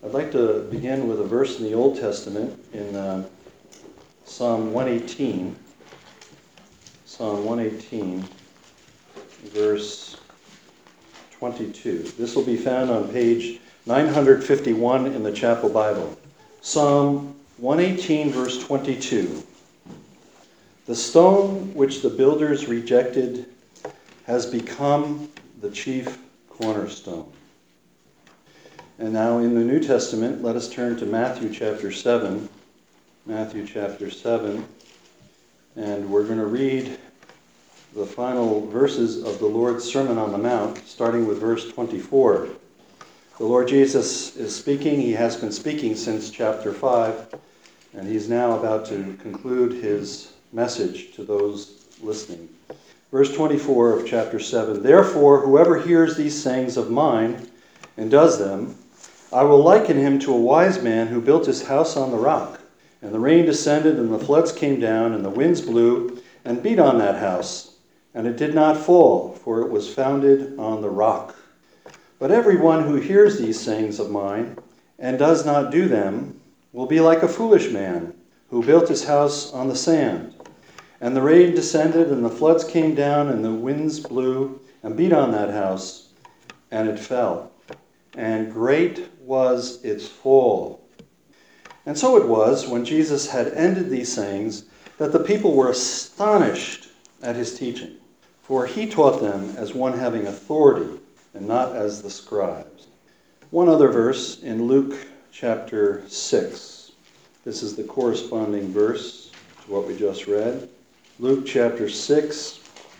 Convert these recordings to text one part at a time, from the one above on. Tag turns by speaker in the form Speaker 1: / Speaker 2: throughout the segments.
Speaker 1: I'd like to begin with a verse in the Old Testament in Psalm 118. Psalm 118, verse 22. This will be found on page 951 in the Chapel Bible. Psalm 118, verse 22. The stone which the builders rejected has become the chief cornerstone. And now in the New Testament, let us turn to Matthew chapter 7. Matthew chapter 7. And we're going to read the final verses of the Lord's Sermon on the Mount, starting with verse 24. The Lord Jesus is speaking. He has been speaking since chapter 5, and he's now about to conclude his message to those listening. Verse 24 of chapter 7, "Therefore, whoever hears these sayings of mine and does them, I will liken him to a wise man who built his house on the rock. And the rain descended, and the floods came down, and the winds blew and beat on that house. And it did not fall, for it was founded on the rock. But everyone who hears these sayings of mine and does not do them will be like a foolish man who built his house on the sand. And the rain descended, and the floods came down, and the winds blew and beat on that house, and it fell. And great was its fall. And so it was, when Jesus had ended these sayings, that the people were astonished at his teaching. For he taught them as one having authority, and not as the scribes." One other verse in Luke chapter 6. This is the corresponding verse to what we just read. Luke chapter 6.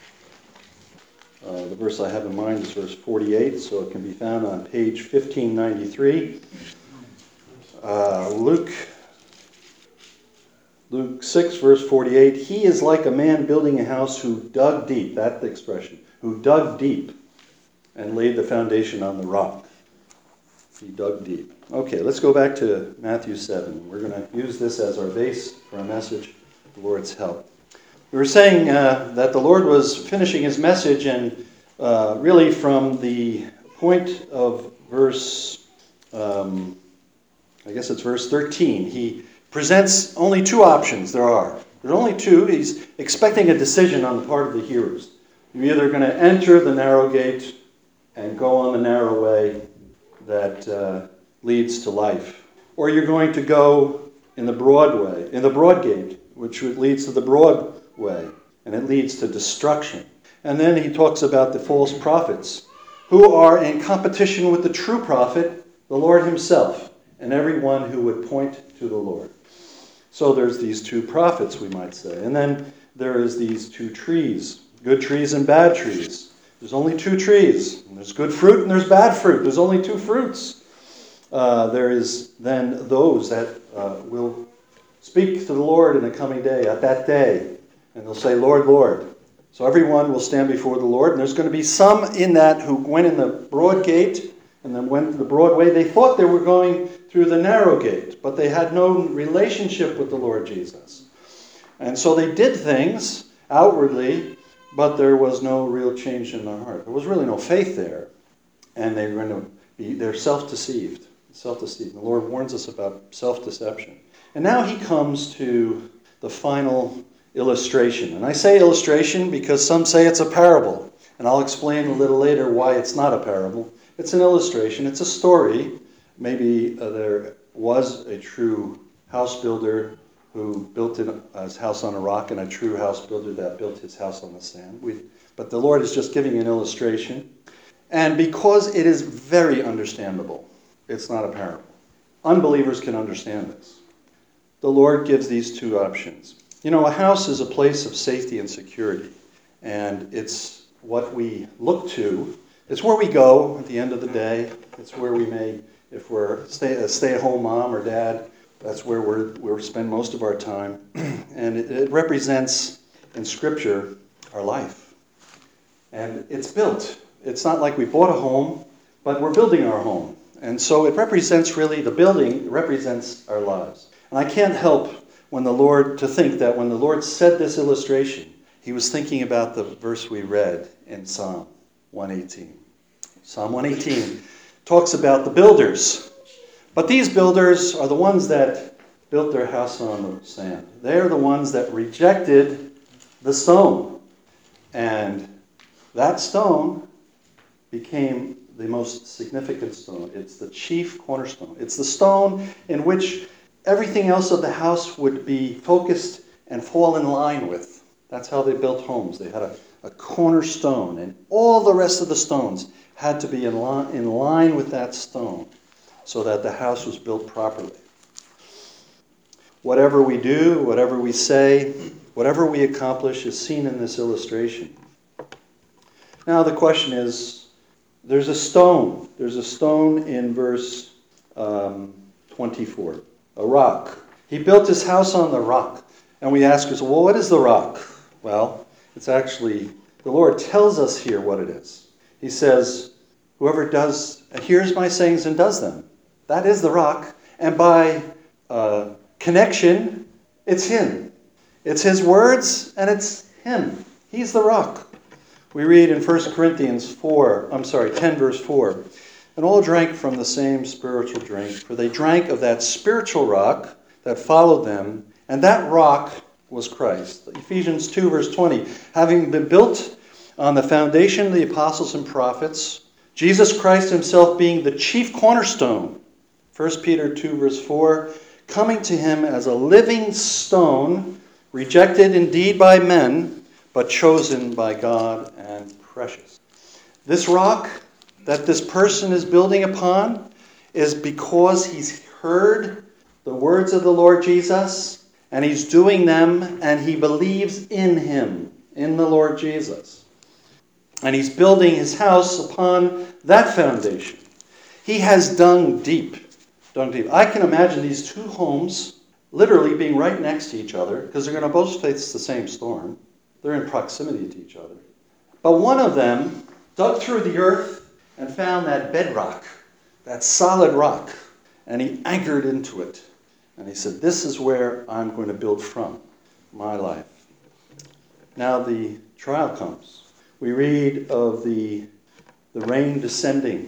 Speaker 1: The verse I have in mind is verse 48, so it can be found on page 1593. Luke 6, verse 48, "He is like a man building a house who dug deep," that's the expression, who dug deep and laid the foundation on the rock. He dug deep. Okay, let's go back to Matthew 7. We're going to use this as our base for our message, the Lord's help. We were saying that the Lord was finishing his message, and really from the point of verse, I guess it's verse 13, he presents only two options. There's only two. He's expecting a decision on the part of the hearers. You're either going to enter the narrow gate and go on the narrow way that leads to life, or you're going to go in the broad gate, which leads to the broad way, and it leads to destruction. And then he talks about the false prophets who are in competition with the true prophet, the Lord himself, and everyone who would point to the Lord. So there's these two prophets, we might say. And then there is these two trees, good trees and bad trees. There's only two trees. There's good fruit and there's bad fruit. There's only two fruits. There is then those that will speak to the Lord in the coming day, at that day. And they'll say, "Lord, Lord." So everyone will stand before the Lord. And there's going to be some in that who went in the broad gate and then went the broad way. They thought they were going through the narrow gate, but they had no relationship with the Lord Jesus. And so they did things outwardly, but there was no real change in their heart. There was really no faith there. And they're self-deceived. Self-deceived. The Lord warns us about self-deception. And now he comes to the final illustration. And I say illustration because some say it's a parable. And I'll explain a little later why it's not a parable. It's an illustration. It's a story. Maybe there was a true house builder who built his house on a rock and a true house builder that built his house on the sand. But the Lord is just giving an illustration. And because it is very understandable, it's not a parable. Unbelievers can understand this. The Lord gives these two options. You know, a house is a place of safety and security. And it's what we look to. It's where we go at the end of the day. It's where we may, if we're a stay-at-home mom or dad, that's where we spend most of our time. And it represents, in Scripture, our life. And it's built. It's not like we bought a home, but we're building our home. And so it represents really, the building represents our lives. And I can't help to think that when the Lord said this illustration, he was thinking about the verse we read in Psalm 118. Psalm 118 talks about the builders But these builders are the ones that built their house on the sand. They're the ones that rejected the stone. And that stone became the most significant stone. It's the chief cornerstone. It's the stone in which everything else of the house would be focused and fall in line with. That's how they built homes. They had a cornerstone, and all the rest of the stones had to be in line with that stone so that the house was built properly. Whatever we do, whatever we say, whatever we accomplish is seen in this illustration. Now the question is, there's a stone. There's a stone in verse 24. A rock. He built his house on the rock. And we ask ourselves, well, what is the rock? Well, it's actually, the Lord tells us here what it is. He says, whoever hears my sayings and does them, that is the rock. And by connection, it's him. It's his words, and it's him. He's the rock. We read in 1 Corinthians 10 verse 4, and all drank from the same spiritual drink, for they drank of that spiritual rock that followed them, and that rock was Christ. Ephesians 2 verse 20, having been built on the foundation of the apostles and prophets, Jesus Christ himself being the chief cornerstone. 1 Peter 2 verse 4, coming to him as a living stone, rejected indeed by men, but chosen by God and precious. This rock that this person is building upon is because he's heard the words of the Lord Jesus, and he's doing them, and he believes in him, in the Lord Jesus. And he's building his house upon that foundation. He has dug deep. I can imagine these two homes literally being right next to each other, because they're going to both face the same storm. They're in proximity to each other. But one of them dug through the earth and found that bedrock, that solid rock, and he anchored into it. And he said, this is where I'm going to build from my life. Now the trial comes. We read of the rain descending,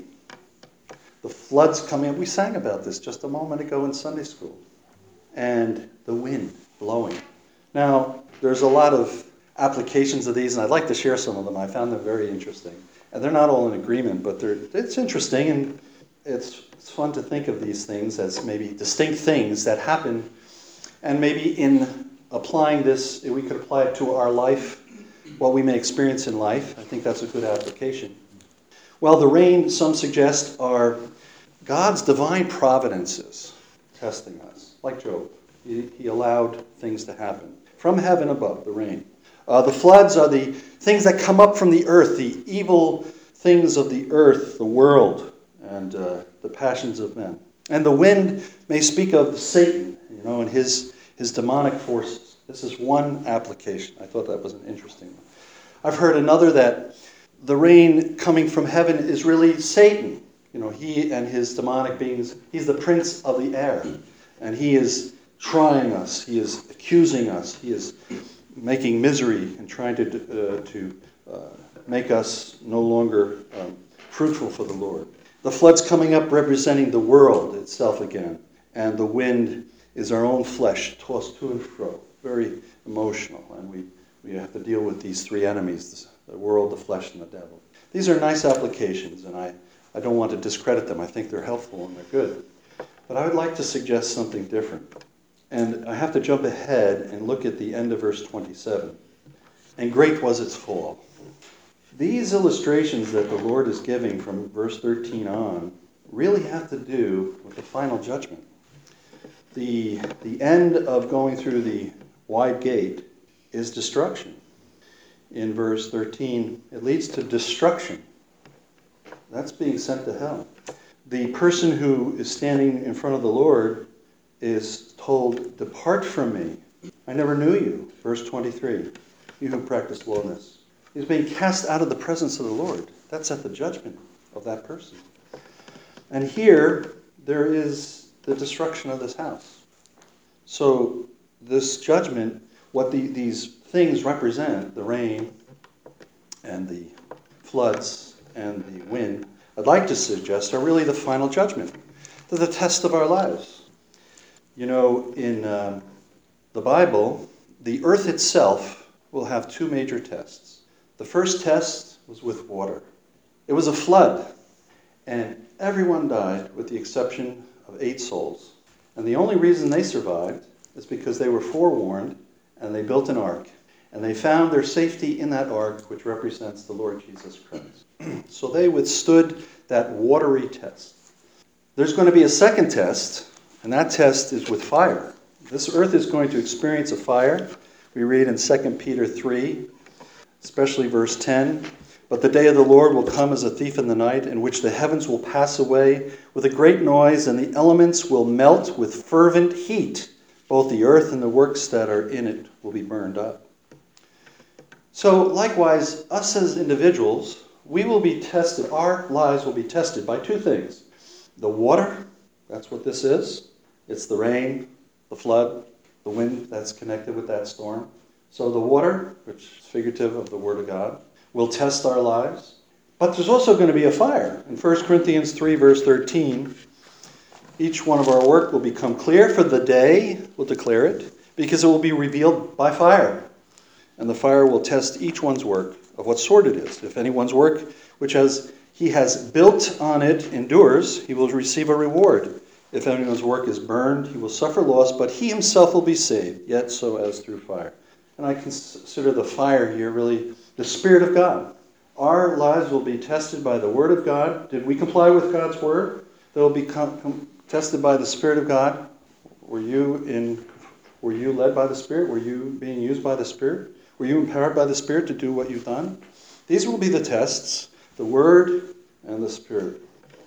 Speaker 1: the floods coming up. We sang about this just a moment ago in Sunday school. And the wind blowing. Now, there's a lot of applications of these, and I'd like to share some of them. I found them very interesting. And they're not all in agreement, but it's interesting, and it's fun to think of these things as maybe distinct things that happen. And maybe in applying this, we could apply it to our life, what we may experience in life. I think that's a good application. Well, the rain, some suggest, are God's divine providences testing us, like Job. He allowed things to happen. From heaven above, the rain. The floods are the things that come up from the earth, the evil things of the earth, the world, and the passions of men. And the wind may speak of Satan, and his demonic forces. This is one application. I thought that was an interesting one. I've heard another that the rain coming from heaven is really Satan. He and his demonic beings, he's the prince of the air. And he is trying us. He is accusing us. He is making misery and trying to make us no longer fruitful for the Lord. The flood's coming up representing the world itself again. And the wind is our own flesh tossed to and fro. Very emotional. And we have to deal with these three enemies, the world, the flesh, and the devil. These are nice applications, and I don't want to discredit them. I think they're helpful and they're good. But I would like to suggest something different. And I have to jump ahead and look at the end of verse 27. And great was its fall. These illustrations that the Lord is giving from verse 13 on really have to do with the final judgment. The end of going through the wide gate is destruction. In verse 13, it leads to destruction. That's being sent to hell. The person who is standing in front of the Lord is told, depart from me. I never knew you. Verse 23, you who practice lawlessness. He's being cast out of the presence of the Lord. That's at the judgment of that person. And here, there is the destruction of this house. So this judgment, what these things represent, the rain and the floods and the wind, I'd like to suggest are really the final judgment. They're the test of our lives. You know, in the Bible, the earth itself will have two major tests. The first test was with water. It was a flood, and everyone died with the exception of 8 souls. And the only reason they survived is because they were forewarned, and they built an ark. And they found their safety in that ark, which represents the Lord Jesus Christ. So they withstood that watery test. There's going to be a second test, and that test is with fire. This earth is going to experience a fire. We read in 2 Peter 3, especially verse 10, "But the day of the Lord will come as a thief in the night, in which the heavens will pass away with a great noise, and the elements will melt with fervent heat. Both the earth and the works that are in it will be burned up." So likewise, us as individuals, we will be tested, our lives will be tested by two things. The water, that's what this is. It's the rain, the flood, the wind that's connected with that storm. So the water, which is figurative of the Word of God, will test our lives. But there's also going to be a fire. In 1 Corinthians 3, verse 13, "Each one of our work will become clear, for the day will declare it, because it will be revealed by fire. And the fire will test each one's work of what sort it is. If anyone's work, which he has built on it, endures, he will receive a reward. If anyone's work is burned, he will suffer loss, but he himself will be saved, yet so as through fire." And I consider the fire here really the Spirit of God. Our lives will be tested by the Word of God. Did we comply with God's Word? They will be tested by the Spirit of God. Were you led by the Spirit? Were you being used by the Spirit? Were you empowered by the Spirit to do what you've done? These will be the tests, the Word and the Spirit.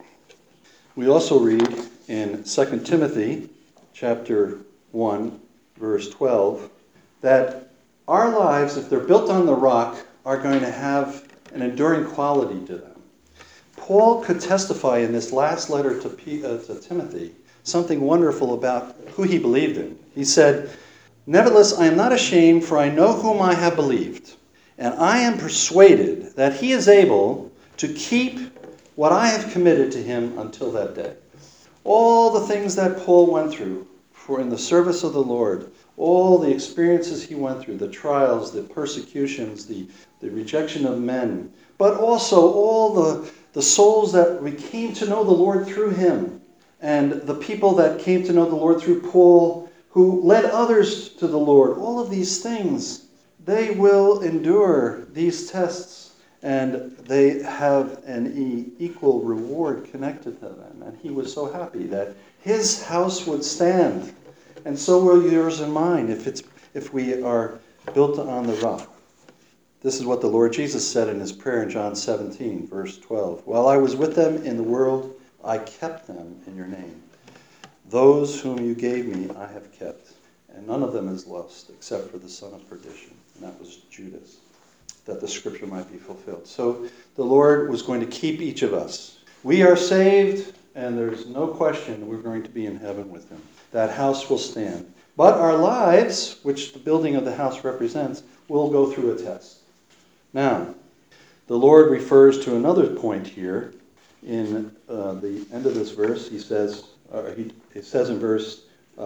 Speaker 1: We also read in 2 Timothy chapter 1, verse 12, that our lives, if they're built on the rock, are going to have an enduring quality to them. Paul could testify in this last letter to Timothy something wonderful about who he believed in. He said, "Nevertheless, I am not ashamed, for I know whom I have believed, and I am persuaded that he is able to keep what I have committed to him until that day." All the things that Paul went through for in the service of the Lord, all the experiences he went through, the trials, the persecutions, the rejection of men, but also all the souls that we came to know the Lord through him, and the people that came to know the Lord through Paul, who led others to the Lord. All of these things, they will endure these tests, and they have an equal reward connected to them. And he was so happy that his house would stand, and so will yours and mine if we are built on the rock. This is what the Lord Jesus said in his prayer in John 17, verse 12. "While I was with them in the world, I kept them in your name. Those whom you gave me I have kept, and none of them is lost except for the son of perdition." And that was Judas, that the scripture might be fulfilled. So the Lord was going to keep each of us. We are saved, and there's no question we're going to be in heaven with him. That house will stand. But our lives, which the building of the house represents, will go through a test. Now, the Lord refers to another point here in the end of this verse. He says in verse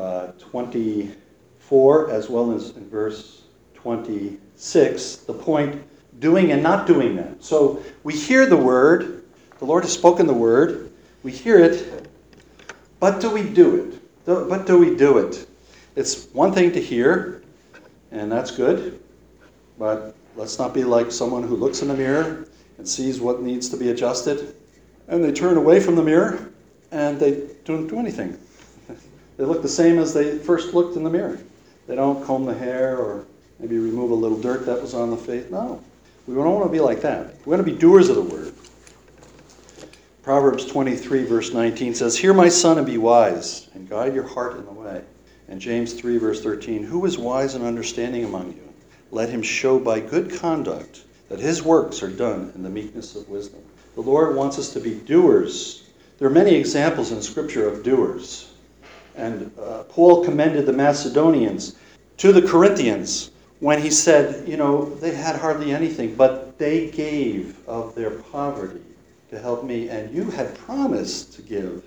Speaker 1: 24 as well as in verse 26, the point doing and not doing that. So we hear the word, the Lord has spoken the word, we hear it, but do we do it? But do we do it? It's one thing to hear, and that's good, but let's not be like someone who looks in the mirror and sees what needs to be adjusted, and they turn away from the mirror, and they don't do anything. They look the same as they first looked in the mirror. They don't comb the hair or maybe remove a little dirt that was on the face. No, we don't want to be like that. We want to be doers of the word. Proverbs 23, verse 19 says, "Hear, my son, and be wise, and guide your heart in the way." And James 3, verse 13, "Who is wise and understanding among you? Let him show by good conduct that his works are done in the meekness of wisdom." The Lord wants us to be doers. There are many examples in Scripture of doers. And Paul commended the Macedonians to the Corinthians when he said, they had hardly anything, but they gave of their poverty to help me, and you had promised to give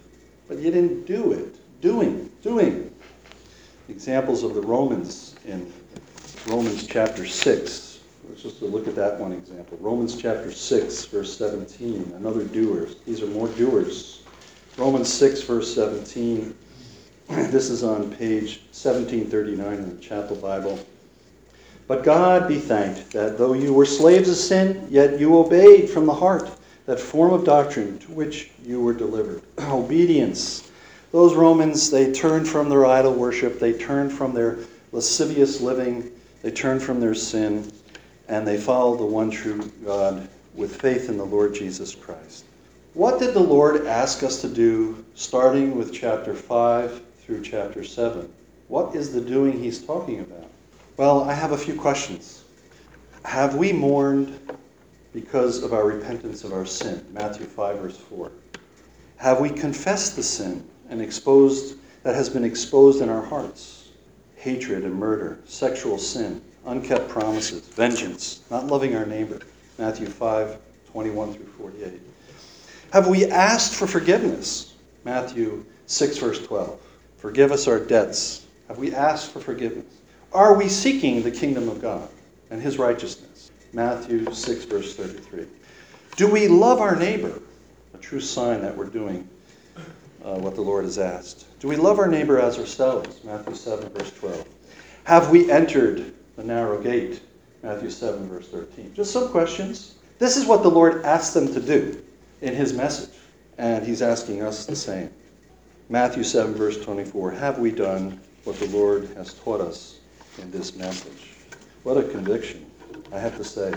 Speaker 1: but you didn't do it. Doing. Examples of the Romans in Romans chapter 6. Let's just look at that one example. Romans chapter 6, verse 17. Another doer. These are more doers. Romans 6, verse 17. This is on page 1739 in the Chapel Bible. But God be thanked that though you were slaves of sin, yet you obeyed from the heart that form of doctrine to which you were delivered. Obedience. Those Romans, they turned from their idol worship, they turned from their lascivious living, they turned from their sin, and they followed the one true God with faith in the Lord Jesus Christ. What did the Lord ask us to do starting with chapter 5 through chapter 7? What is the doing he's talking about? Well, I have a few questions. Have we mourned because of our repentance of our sin? Matthew 5, verse 4. Have we confessed the sin and that has been exposed in our hearts? Hatred and murder, sexual sin, unkept promises, vengeance, not loving our neighbor. Matthew 5, 21 through 48. Have we asked for forgiveness? Matthew 6, verse 12. Forgive us our debts. Have we asked for forgiveness? Are we seeking the kingdom of God and his righteousness? Matthew 6, verse 33. Do we love our neighbor? A true sign that we're doing what the Lord has asked. Do we love our neighbor as ourselves? Matthew 7, verse 12. Have we entered the narrow gate? Matthew 7, verse 13. Just some questions. This is what the Lord asked them to do in his message, and he's asking us the same. Matthew 7, verse 24. Have we done what the Lord has taught us in this message? What a conviction, I have to say,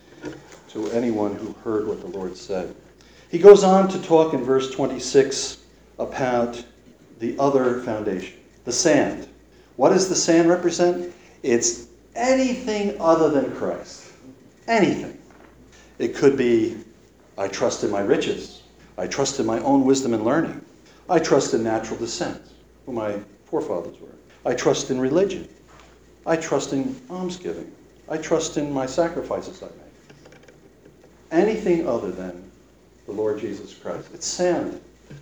Speaker 1: to anyone who heard what the Lord said. He goes on to talk in verse 26 about the other foundation, the sand. What does the sand represent? It's anything other than Christ. Anything. It could be, I trust in my riches. I trust in my own wisdom and learning. I trust in natural descent, who my forefathers were. I trust in religion. I trust in almsgiving. I trust in my sacrifices I make. Anything other than the Lord Jesus Christ. It's sand.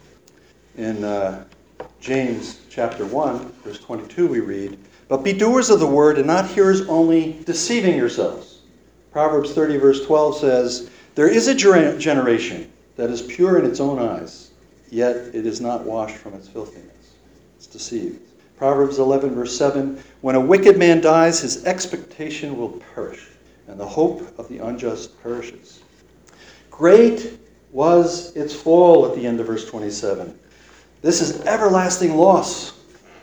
Speaker 1: In James chapter 1, verse 22, we read, but be doers of the word and not hearers only, deceiving yourselves. Proverbs 30, verse 12 says, there is a generation that is pure in its own eyes, yet it is not washed from its filthiness. It's deceived. Proverbs 11, verse 7, when a wicked man dies, his expectation will perish, and the hope of the unjust perishes. Great was its fall at the end of verse 27. This is everlasting loss.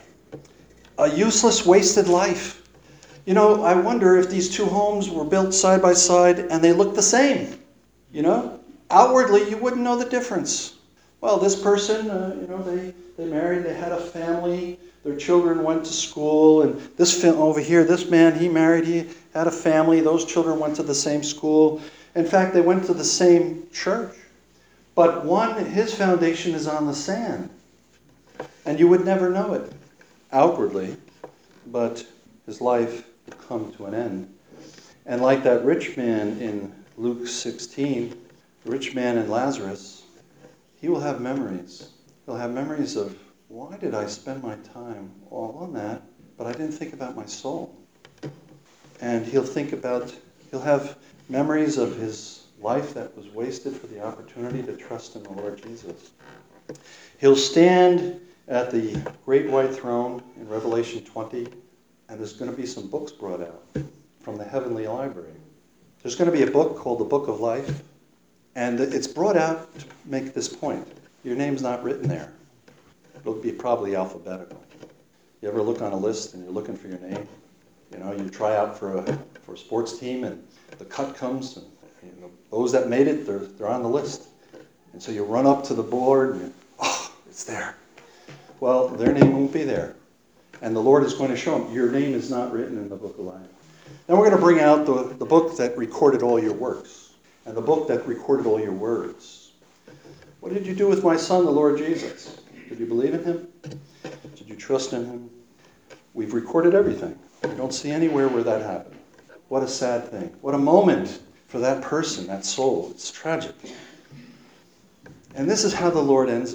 Speaker 1: A useless, wasted life. You know, I wonder if these two homes were built side by side and they looked the same. You know, outwardly you wouldn't know the difference. Well, this person, they married, they had a family, their children went to school, and this over here, this man, he married, he had a family, those children went to the same school. In fact, they went to the same church. But one, his foundation is on the sand. And you would never know it outwardly, but his life will come to an end. And like that rich man in Luke 16, the rich man and Lazarus, he will have memories. He'll have memories of, why did I spend my time all on that, but I didn't think about my soul? And he'll have memories of his life that was wasted for the opportunity to trust in the Lord Jesus. He'll stand at the great white throne in Revelation 20, and there's going to be some books brought out from the heavenly library. There's going to be a book called the Book of Life, and it's brought out to make this point. Your name's not written there. It'll be probably alphabetical. You ever look on a list and you're looking for your name? You know, you try out for a sports team, and the cut comes, and those that made it, they're on the list. And so you run up to the board, and it's there. Well, their name won't be there. And the Lord is going to show them, your name is not written in the book of life. Then we're going to bring out the book that recorded all your works, and the book that recorded all your words. What did you do with my son, the Lord Jesus? Did you believe in him? Did you trust in him? We've recorded everything. We don't see anywhere where that happened. What a sad thing. What a moment for that person, that soul. It's tragic. And this is how the Lord ends it.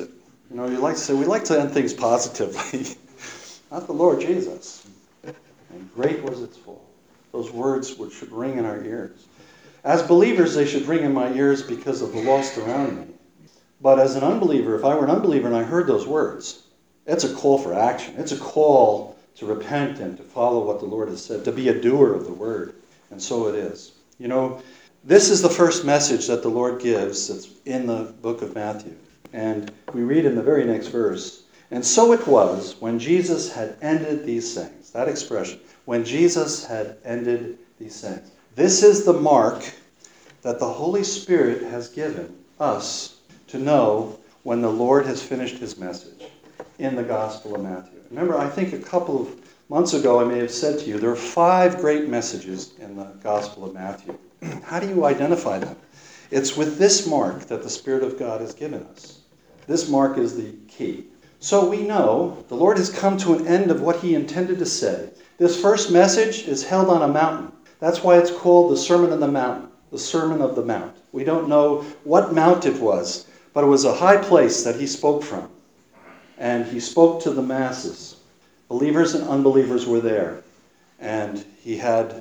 Speaker 1: You know, you like to say, we like to end things positively. Not the Lord Jesus. And great was its fall. Those words should ring in our ears. As believers, they should ring in my ears because of the lost around me. But as an unbeliever, if I were an unbeliever and I heard those words, it's a call for action. It's a call to repent and to follow what the Lord has said, to be a doer of the word. And so it is. You know, this is the first message that the Lord gives that's in the book of Matthew. And we read in the very next verse, and so it was when Jesus had ended these things. That expression, when Jesus had ended these things. This is the mark that the Holy Spirit has given us to know when the Lord has finished his message in the Gospel of Matthew. Remember, I think a couple of months ago I may have said to you, there are 5 great messages in the Gospel of Matthew. How do you identify them? It's with this mark that the Spirit of God has given us. This mark is the key. So we know the Lord has come to an end of what he intended to say. This first message is held on a mountain. That's why it's called the Sermon on the Mount, the Sermon of the Mount. We don't know what mount it was, but it was a high place that he spoke from. And he spoke to the masses. Believers and unbelievers were there. And he had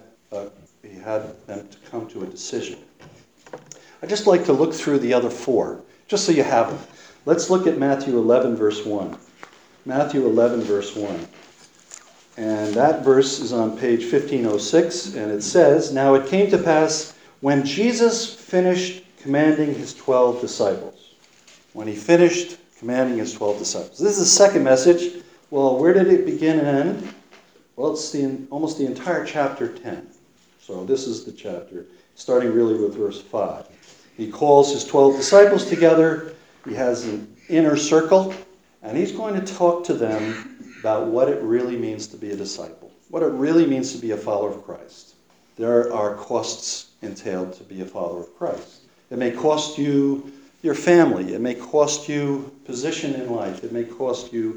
Speaker 1: them to come to a decision. I'd just like to look through the other 4, just so you have them. Let's look at Matthew 11, verse 1. Matthew 11, verse 1. And that verse is on page 1506, and it says, Now it came to pass when Jesus finished commanding his 12 disciples. When he finished commanding his 12 disciples. This is the second message. Well, where did it begin and end? Well, it's almost the entire chapter 10. So this is the chapter, starting really with verse 5. He calls his 12 disciples together. He has an inner circle, and he's going to talk to them about what it really means to be a disciple, what it really means to be a follower of Christ. There are costs entailed to be a follower of Christ. It may cost you your family. It may cost you position in life. It may cost you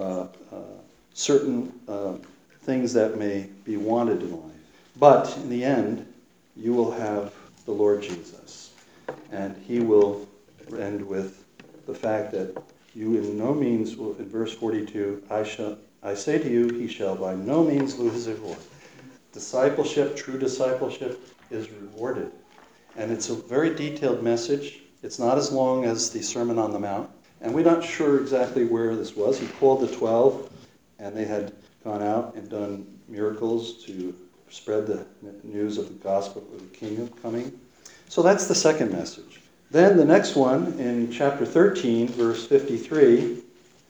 Speaker 1: certain things that may be wanted in life. But in the end, you will have the Lord Jesus. And he will end with the fact that you in no means will, in verse 42, I say to you, he shall by no means lose his reward. Discipleship, true discipleship, is rewarded. And it's a very detailed message. It's not as long as the Sermon on the Mount. And we're not sure exactly where this was. He called the 12, and they had gone out and done miracles to spread the news of the gospel of the kingdom coming. So that's the second message. Then the next one in chapter 13, verse 53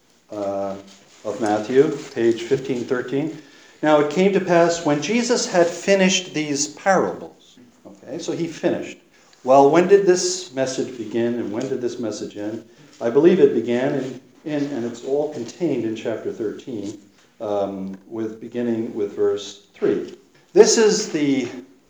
Speaker 1: of Matthew, page 1513. Now it came to pass when Jesus had finished these parables. Okay, so he finished. Well, when did this message begin and when did this message end? I believe it began and it's all contained in chapter 13, beginning with verse 3. This is the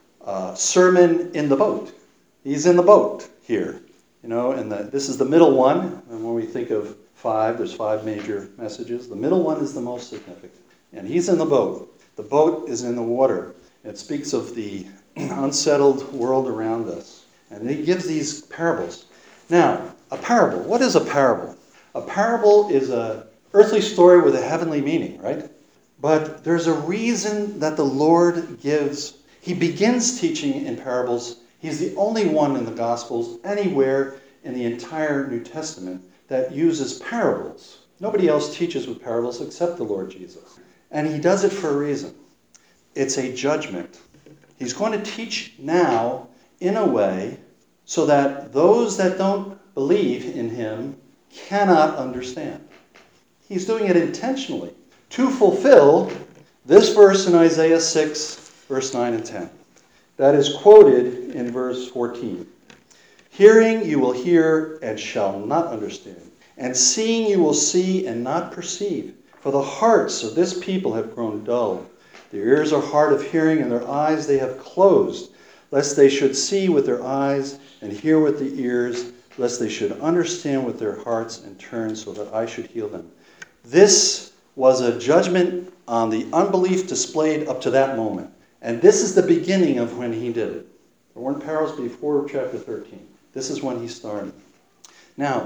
Speaker 1: sermon in the boat. He's in the boat here, and this is the middle one. And when we think of 5, there's 5 major messages. The middle one is the most significant. And he's in the boat. The boat is in the water. It speaks of the unsettled world around us. And he gives these parables. Now, a parable. What is a parable? A parable is an earthly story with a heavenly meaning, right? But there's a reason that the Lord gives. He begins teaching in parables. He's the only one in the Gospels anywhere in the entire New Testament that uses parables. Nobody else teaches with parables except the Lord Jesus. And he does it for a reason. It's a judgment. He's going to teach now in a way so that those that don't believe in him cannot understand. He's doing it intentionally to fulfill this verse in Isaiah 6, verse 9 and 10. That is quoted in verse 14. Hearing you will hear and shall not understand, and seeing you will see and not perceive. For the hearts of this people have grown dull. Their ears are hard of hearing, and their eyes they have closed, lest they should see with their eyes and hear with the ears, lest they should understand with their hearts and turn so that I should heal them. This was a judgment on the unbelief displayed up to that moment. And this is the beginning of when he did it. There weren't parables before chapter 13. This is when he started. Now,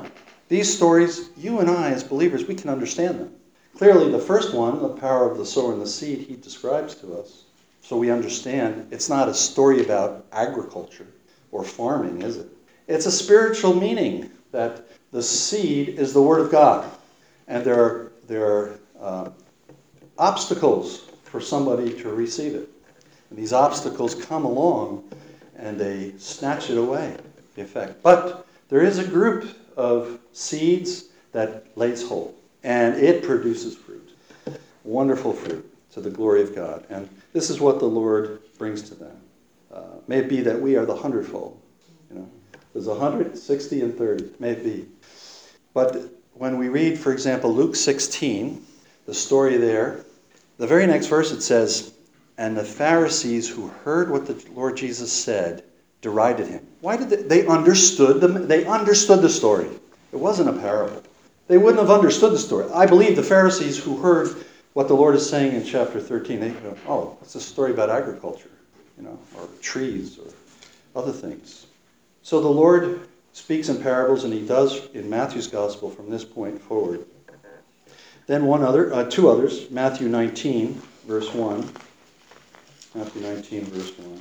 Speaker 1: These stories, you and I as believers, we can understand them. Clearly, the first one, the power of the sower and the seed, he describes to us. So we understand it's not a story about agriculture or farming, is it? It's a spiritual meaning that the seed is the Word of God. And there are obstacles for somebody to receive it. And these obstacles come along and they snatch it away, the effect. But there is a group of seeds that lays hold, and it produces fruit. Wonderful fruit to the glory of God. And this is what the Lord brings to them. May it be that we are the hundredfold. There's 100, 60, and 30. May it be. But when we read, for example, Luke 16, the story there, the very next verse it says, and the Pharisees who heard what the Lord Jesus said derided him. Why did they understood them? They understood the story. It wasn't a parable. They wouldn't have understood the story. I believe the Pharisees who heard what the Lord is saying in chapter 13, they go, oh, it's a story about agriculture, or trees or other things. So the Lord speaks in parables, and he does in Matthew's gospel from this point forward. Then two others, Matthew 19, verse 1. Matthew 19, verse 1.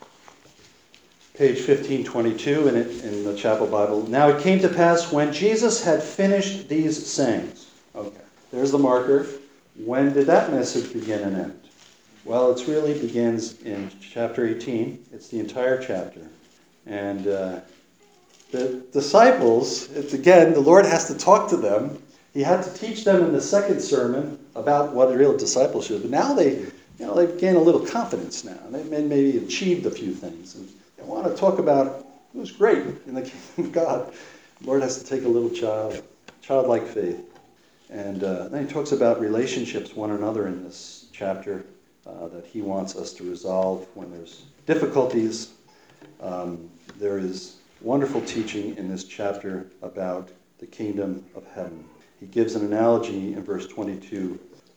Speaker 1: Page 1522 in the Chapel Bible. Now it came to pass when Jesus had finished these sayings. Okay, there's the marker. When did that message begin and end? Well, it really begins in chapter 18. It's the entire chapter. And the disciples, again, the Lord has to talk to them. He had to teach them in the second sermon about what a real discipleship is. But now they've gained a little confidence now. They maybe achieved a few things. And they want to talk about who's great in the kingdom of God. The Lord has to take a little childlike faith. And then he talks about relationships one another in this chapter that he wants us to resolve when there's difficulties. There is wonderful teaching in this chapter about the kingdom of heaven. He gives an analogy in verse 22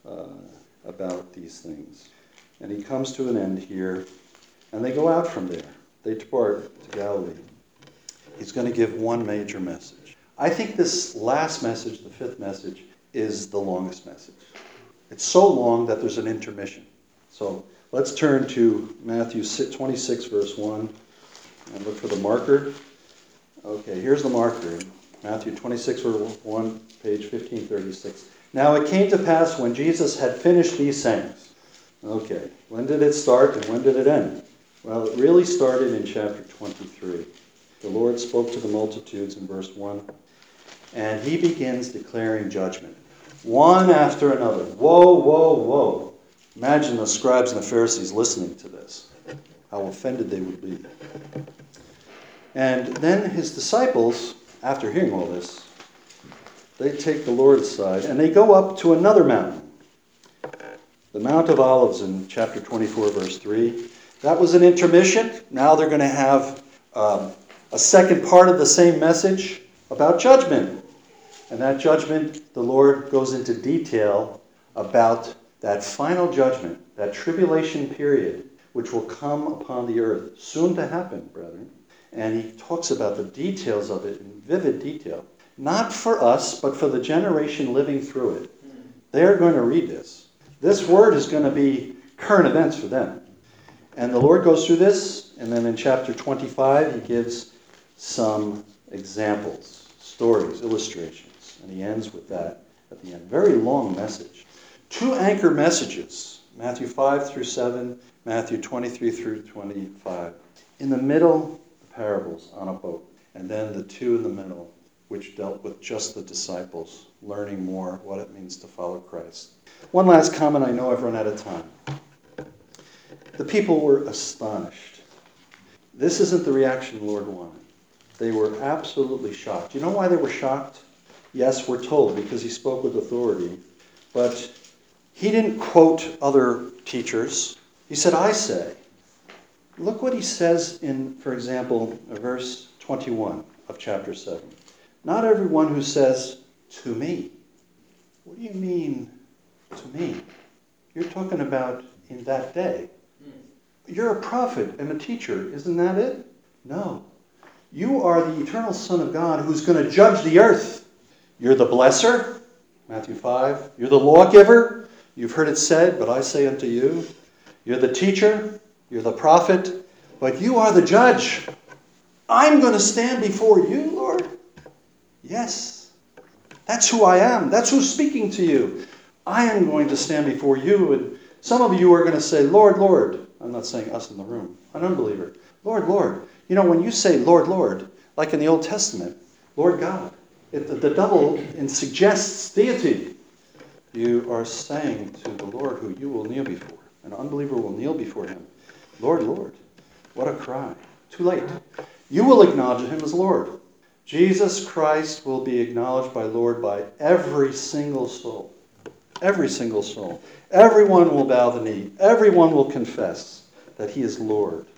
Speaker 1: about these things. And he comes to an end here, and they go out from there. They depart to Galilee. He's going to give one major message. I think this last message, the fifth message, is the longest message. It's so long that there's an intermission. So let's turn to Matthew 26, verse 1, and look for the marker. Okay, here's the marker. Matthew 26, verse 1, page 1536. Now it came to pass when Jesus had finished these sayings. Okay, when did it start and when did it end? Well, it really started in chapter 23. The Lord spoke to the multitudes in verse 1, and he begins declaring judgment. One after another. Whoa, whoa, whoa. Imagine the scribes and the Pharisees listening to this. How offended they would be. And then his disciples, after hearing all this, they take the Lord aside and they go up to another mountain. The Mount of Olives in chapter 24, verse 3. That was an intermission. Now they're going to have a second part of the same message about judgment. And that judgment, the Lord goes into detail about that final judgment, that tribulation period, which will come upon the earth, soon to happen, brethren. And he talks about the details of it in vivid detail. Not for us, but for the generation living through it. They're going to read this. This word is going to be current events for them. And the Lord goes through this, and then in chapter 25, he gives some examples, stories, illustrations. And he ends with that at the end. Very long message. Two anchor messages, Matthew 5 through 7, Matthew 23 through 25. In the middle, the parables on a boat. And then the two in the middle, which dealt with just the disciples, learning more what it means to follow Christ. One last comment, I know I've run out of time. The people were astonished. This isn't the reaction the Lord wanted. They were absolutely shocked. You know why they were shocked? Yes, we're told, because he spoke with authority. But he didn't quote other teachers. He said, I say. Look what he says in, for example, verse 21 of chapter 7. Not everyone who says, to me. What do you mean, to me? You're talking about in that day. You're a prophet and a teacher. Isn't that it? No. You are the eternal Son of God who's going to judge the earth. You're the blesser, Matthew 5. You're the lawgiver. You've heard it said, but I say unto you. You're the teacher. You're the prophet. But you are the judge. I'm going to stand before you, Lord. Yes. That's who I am. That's who's speaking to you. I am going to stand before you. And some of you are going to say, Lord, Lord. I'm not saying us in the room. An unbeliever. Lord, Lord. You know, when you say Lord, Lord, like in the Old Testament, Lord God, the double suggests deity. You are saying to the Lord who you will kneel before. An unbeliever will kneel before him. Lord, Lord. What a cry. Too late. You will acknowledge him as Lord. Jesus Christ will be acknowledged by Lord by every single soul. Every single soul. Everyone will bow the knee. Everyone will confess that he is Lord.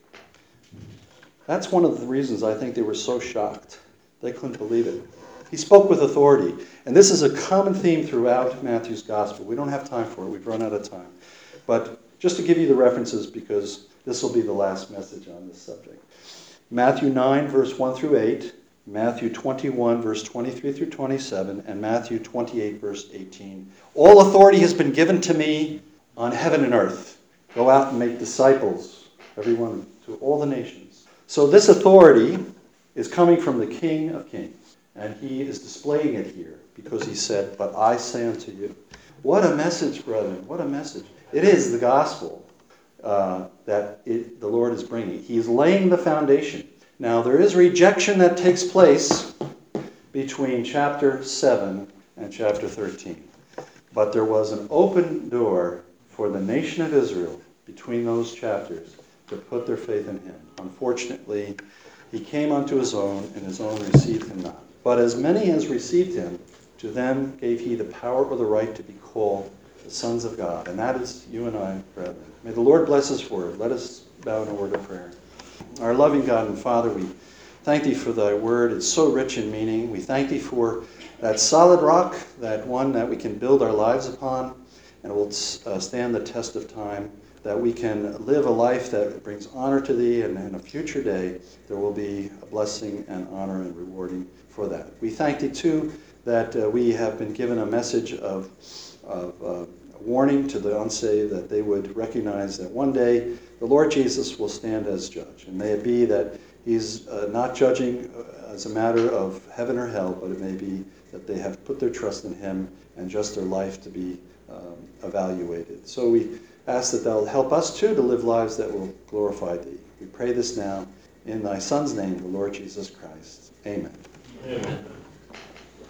Speaker 1: That's one of the reasons I think they were so shocked. They couldn't believe it. He spoke with authority. And this is a common theme throughout Matthew's gospel. We don't have time for it. We've run out of time. But just to give you the references, because this will be the last message on this subject. Matthew 9, verse 1 through 8. Matthew 21, verse 23 through 27. And Matthew 28, verse 18. All authority has been given to me on heaven and earth. Go out and make disciples, everyone, to all the nations. So this authority is coming from the King of Kings. And he is displaying it here because he said, but I say unto you. What a message, brethren. What a message. It is the gospel that the Lord is bringing. He is laying the foundation. Now, there is rejection that takes place between chapter 7 and chapter 13. But there was an open door for the nation of Israel between those chapters to put their faith in him. Unfortunately, he came unto his own, and his own received him not. But as many as received him, to them gave he the power or the right to be called the sons of God. And that is you and I, brethren. May the Lord bless his word. Let us bow in a word of prayer. Our loving God and Father, we thank thee for thy word. It's so rich in meaning. We thank thee for that solid rock, that one that we can build our lives upon, and will stand the test of time, that we can live a life that brings honor to thee, and in a future day there will be a blessing and honor and rewarding for that. We thank thee too that we have been given a message of warning to the unsaved, that they would recognize that one day the Lord Jesus will stand as judge. And may it be that he's not judging as a matter of heaven or hell, but it may be that they have put their trust in him and just their life to be evaluated. So we ask that thou help us too to live lives that will glorify thee. We pray this now in thy Son's name, the Lord Jesus Christ. Amen.
Speaker 2: Amen.